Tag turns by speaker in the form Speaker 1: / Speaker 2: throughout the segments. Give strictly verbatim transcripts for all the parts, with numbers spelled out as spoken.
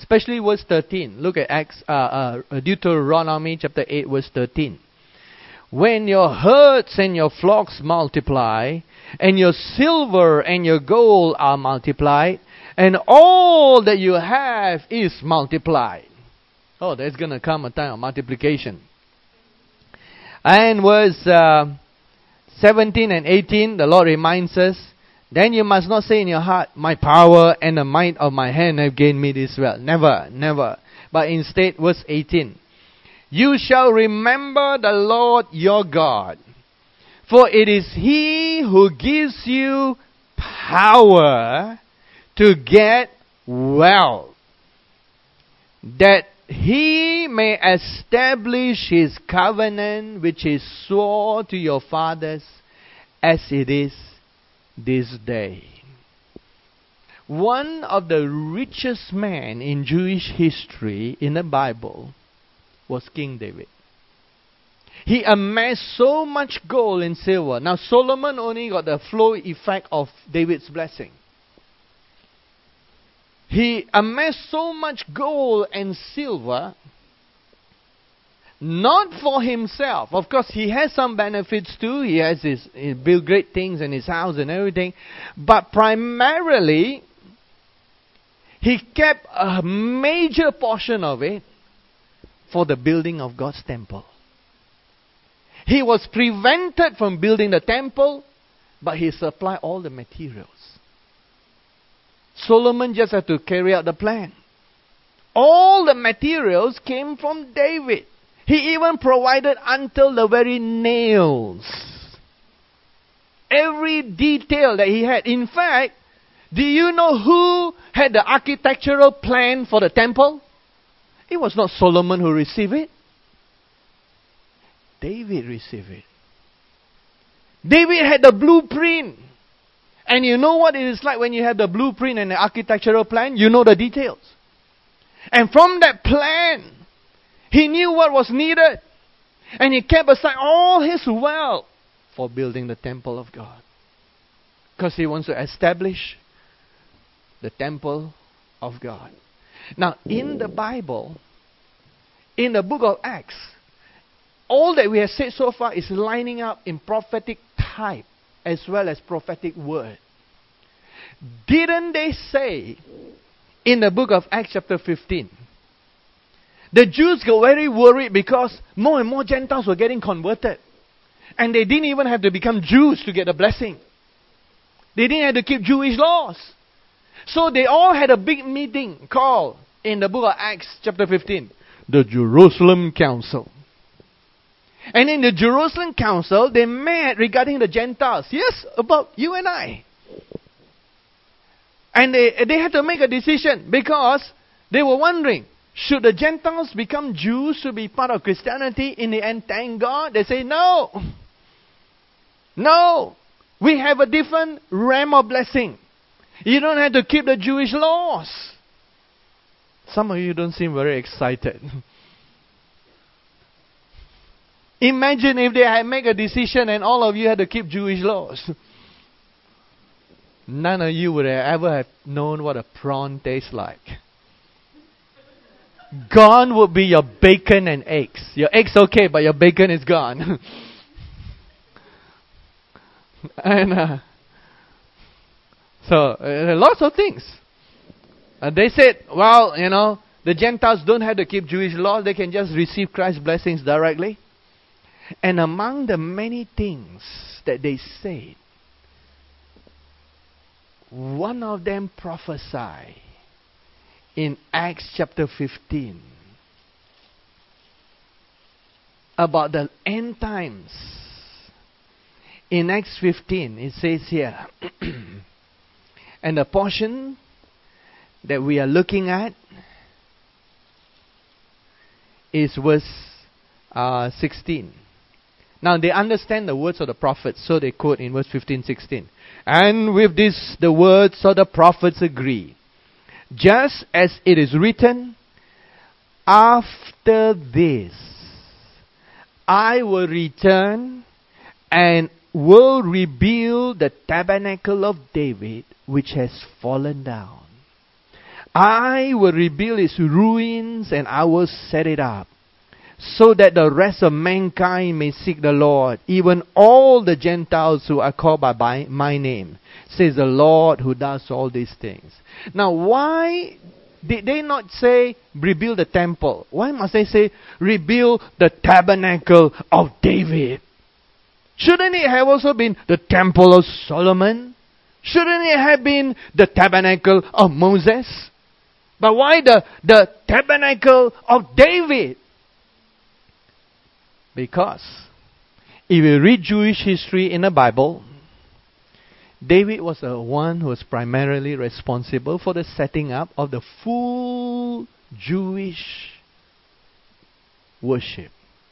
Speaker 1: Especially verse thirteen. Look at Acts, uh, uh, Deuteronomy chapter eight, verse thirteen. When your herds and your flocks multiply, and your silver and your gold are multiplied, and all that you have is multiplied. Oh, there's going to come a time of multiplication. And verse uh, seventeen and eighteen, the Lord reminds us, then you must not say in your heart, my power and the might of my hand have gained me this wealth. Never, never. But instead, verse eighteen, you shall remember the Lord your God, for it is He who gives you power to get wealth, that He may establish His covenant which He swore to your fathers, as it is this day. One of the richest men in Jewish history in the Bible was King David. He amassed so much gold and silver. Now Solomon only got the flow effect of David's blessing. He amassed so much gold and silver, not for himself. Of course, he has some benefits too. He has his, he built great things in his house and everything. But primarily, he kept a major portion of it for the building of God's temple. He was prevented from building the temple, but he supplied all the materials. Solomon just had to carry out the plan. All the materials came from David. He even provided until the very nails. Every detail that he had. In fact, do you know who had the architectural plan for the temple? It was not Solomon who received it. David received it. David had the blueprint. And you know what it is like when you have the blueprint and the architectural plan? You know the details. And from that plan, he knew what was needed. And he kept aside all his wealth for building the temple of God. Because he wants to establish the temple of God. Now, in the Bible, in the book of Acts, all that we have said so far is lining up in prophetic type as well as prophetic word. Didn't they say in the book of Acts chapter fifteen, the Jews got very worried because more and more Gentiles were getting converted. And they didn't even have to become Jews to get a blessing. They didn't have to keep Jewish laws. So they all had a big meeting called in the book of Acts chapter fifteen, the Jerusalem Council. And in the Jerusalem Council, they met regarding the Gentiles. Yes, about you and I. And they, they had to make a decision because they were wondering, should the Gentiles become Jews to be part of Christianity in the end? Thank God. They say, no. No. We have a different realm of blessing. You don't have to keep the Jewish laws. Some of you don't seem very excited. Imagine if they had made a decision and all of you had to keep Jewish laws. None of you would have ever have known what a prawn tastes like. Gone would be your bacon and eggs. Your eggs okay, but your bacon is gone. and uh, so, uh, lots of things. Uh, they said, well, you know, the Gentiles don't have to keep Jewish laws. They can just receive Christ's blessings directly. And among the many things that they said, one of them prophesied in Acts chapter fifteen about the end times. In Acts fifteen, it says here, and the portion that we are looking at is verse uh, sixteen. Now they understand the words of the prophets, so they quote in verse fifteen, sixteen. And with this, the words of the prophets agree. Just as it is written, after this, I will return and will rebuild the tabernacle of David, which has fallen down. I will rebuild its ruins and I will set it up, so that the rest of mankind may seek the Lord, even all the Gentiles who are called by, by my name, says the Lord who does all these things. Now, why did they not say rebuild the temple? Why must they say rebuild the tabernacle of David? Shouldn't it have also been the temple of Solomon? Shouldn't it have been the tabernacle of Moses? But why the, the tabernacle of David? Because if you read Jewish history in the Bible, David was the one who was primarily responsible for the setting up of the full Jewish worship.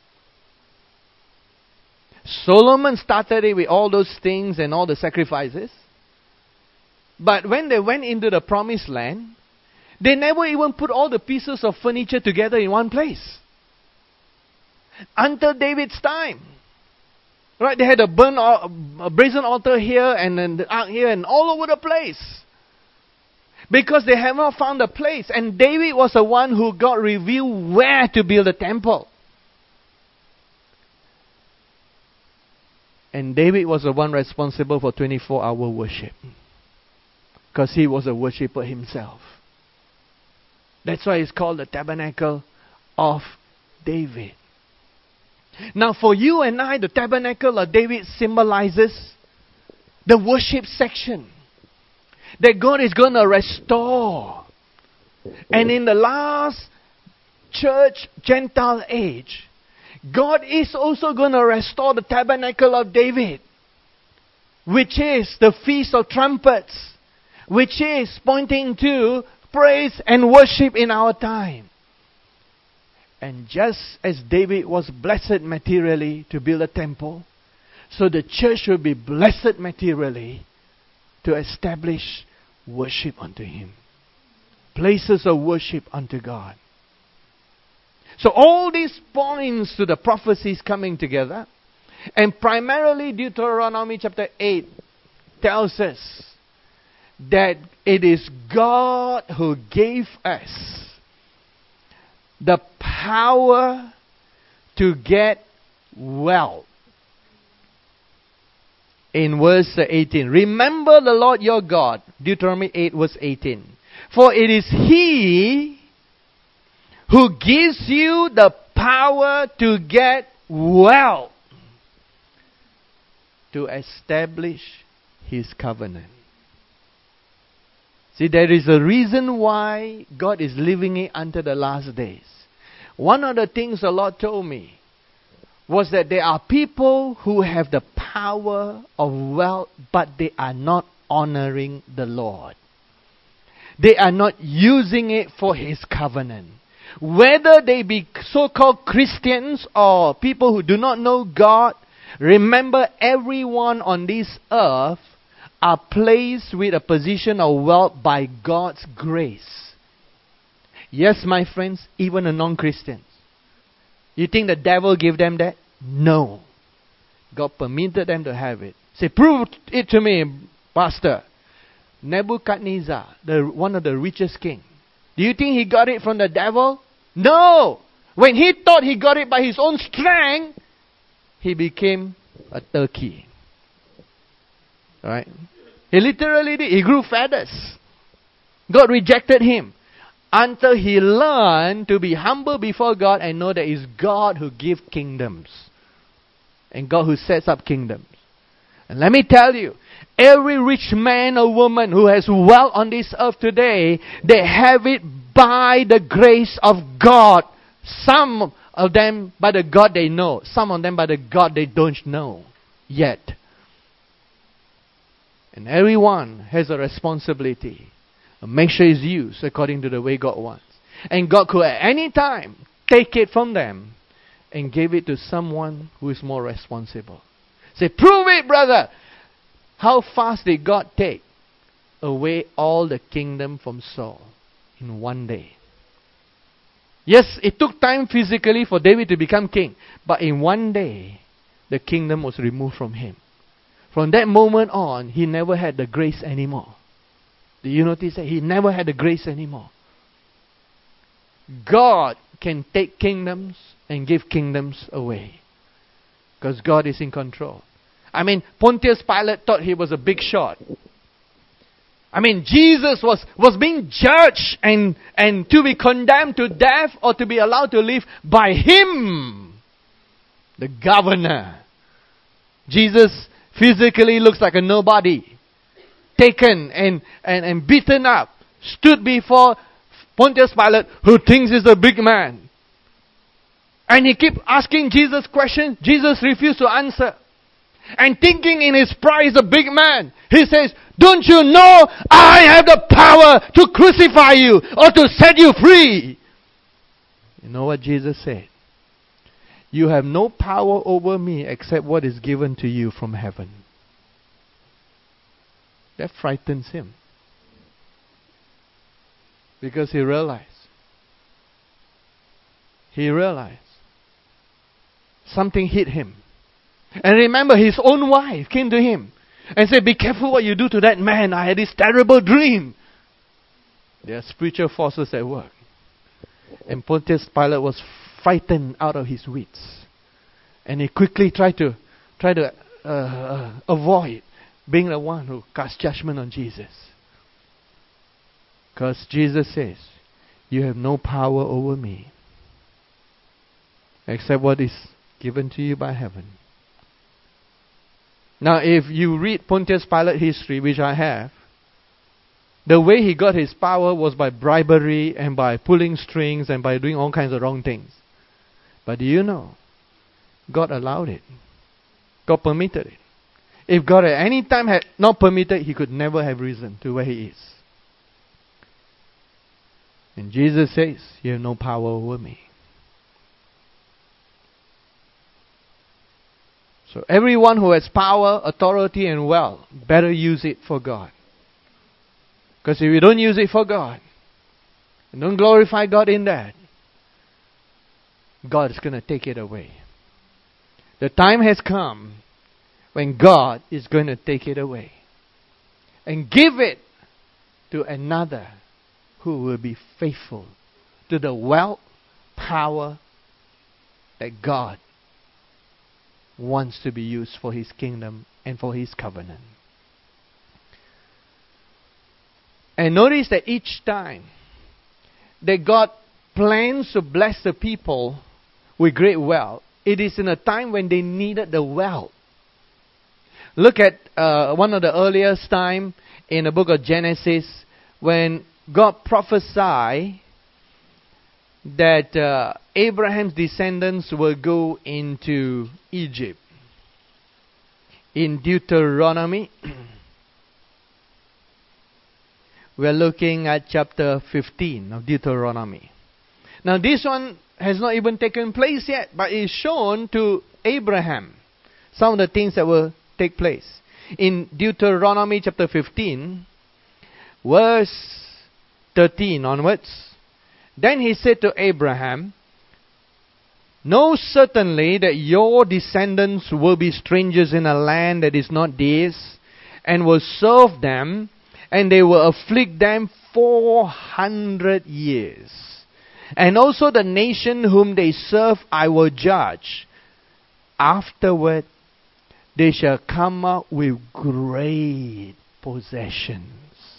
Speaker 1: Solomon started it with all those things and all the sacrifices. But when they went into the promised land, they never even put all the pieces of furniture together in one place. Until David's time. Right, they had a burn, a brazen altar here and then the ark here and all over the place. Because they have not found a place. And David was the one who got revealed where to build a temple. And David was the one responsible for twenty-four hour worship. Because he was a worshipper himself. That's why it's called the tabernacle of David. Now for you and I, the tabernacle of David symbolizes the worship section that God is going to restore. And in the last church Gentile age, God is also going to restore the tabernacle of David, which is the Feast of Trumpets, which is pointing to praise and worship in our time. And just as David was blessed materially to build a temple, so the church will be blessed materially to establish worship unto Him. Places of worship unto God. So all these points to the prophecies coming together. And primarily Deuteronomy chapter eight tells us that it is God who gave us the power to get wealth. In verse eighteen, remember the Lord your God, Deuteronomy eight verse eighteen. For it is He who gives you the power to get wealth, to establish His covenant. See, there is a reason why God is leaving it until the last days. One of the things the Lord told me was that there are people who have the power of wealth, but they are not honoring the Lord. They are not using it for His covenant. Whether they be so-called Christians or people who do not know God, remember everyone on this earth are placed with a position of wealth by God's grace. Yes, my friends, even the non-Christians. You think the devil gave them that? No. God permitted them to have it. Say, prove it to me, Pastor. Nebuchadnezzar, the, one of the richest king. Do you think he got it from the devil? No. When he thought he got it by his own strength, he became a turkey. Right? He literally did. He grew feathers. God rejected him until he learned to be humble before God and know that it's God who gives kingdoms and God who sets up kingdoms. And let me tell you, every rich man or woman who has wealth on this earth today, they have it by the grace of God. Some of them by the God they know. Some of them by the God they don't know yet. And everyone has a responsibility. Make sure it's used according to the way God wants. And God could at any time take it from them and give it to someone who is more responsible. Say, prove it, brother. How fast did God take away all the kingdom from Saul in one day? Yes, it took time physically for David to become king. But in one day, the kingdom was removed from him. From that moment on, he never had the grace anymore. Do you notice that he never had the grace anymore? God can take kingdoms and give kingdoms away. Because God is in control. I mean, Pontius Pilate thought he was a big shot. I mean, Jesus was, was being judged and, and to be condemned to death or to be allowed to live by him, the governor. Jesus physically looks like a nobody. Taken and, and, and beaten up. Stood before Pontius Pilate, who thinks he's a big man. And he kept asking Jesus questions. Jesus refused to answer. And thinking in his pride he's a big man, he says, don't you know I have the power to crucify you or to set you free? You know what Jesus said? You have no power over me except what is given to you from heaven. That frightens him. Because he realized. He realized. Something hit him. And remember, his own wife came to him and said, be careful what you do to that man. I had this terrible dream. There are spiritual forces at work. And Pontius Pilate was frightened out of his wits. And he quickly tried to, try to uh, uh, avoid being the one who cast judgment on Jesus. Because Jesus says, you have no power over me except what is given to you by heaven. Now, if you read Pontius Pilate history, which I have, the way he got his power was by bribery and by pulling strings and by doing all kinds of wrong things. But do you know? God allowed it. God permitted it. If God at any time had not permitted, he could never have risen to where he is. And Jesus says, you have no power over me. So everyone who has power, authority and wealth better use it for God. Because if you don't use it for God, and don't glorify God in that, God is going to take it away. The time has come when God is going to take it away and give it to another who will be faithful to the wealth, power that God wants to be used for His kingdom and for His covenant. And notice that each time that God plans to bless the people with great wealth, it is in a time when they needed the wealth. Look at uh, one of the earliest time in the book of Genesis when God prophesied that uh, Abraham's descendants will go into Egypt. In Deuteronomy, we are looking at chapter fifteen of Deuteronomy. Now this one has not even taken place yet, but is shown to Abraham. Some of the things that will take place. In Deuteronomy chapter fifteen, verse thirteen onwards, then he said to Abraham, know certainly that your descendants will be strangers in a land that is not theirs, and will serve them, and they will afflict them four hundred years. And also the nation whom they serve I will judge. Afterward, they shall come up with great possessions.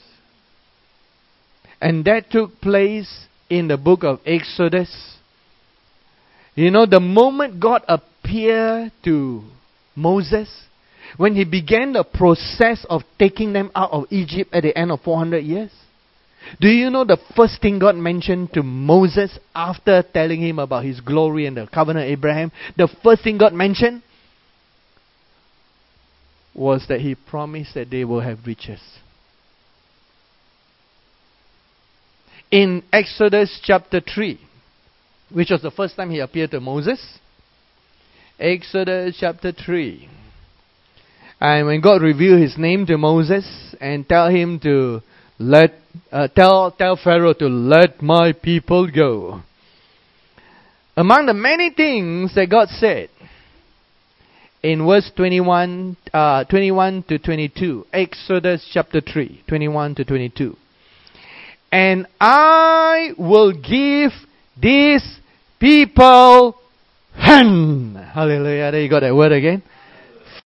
Speaker 1: And that took place in the book of Exodus. You know, the moment God appeared to Moses, when he began the process of taking them out of Egypt at the end of four hundred years, do you know the first thing God mentioned to Moses after telling him about his glory and the covenant of Abraham? The first thing God mentioned was that he promised that they will have riches. In Exodus chapter three, which was the first time he appeared to Moses, Exodus chapter three, and when God revealed His name to Moses and tell him to let uh, tell tell Pharaoh to let my people go. Among the many things that God said, in verse twenty-one, uh, twenty-one to twenty-two. Exodus chapter three, twenty-one to twenty-two. And I will give this people hand. Hallelujah. There you got that word again.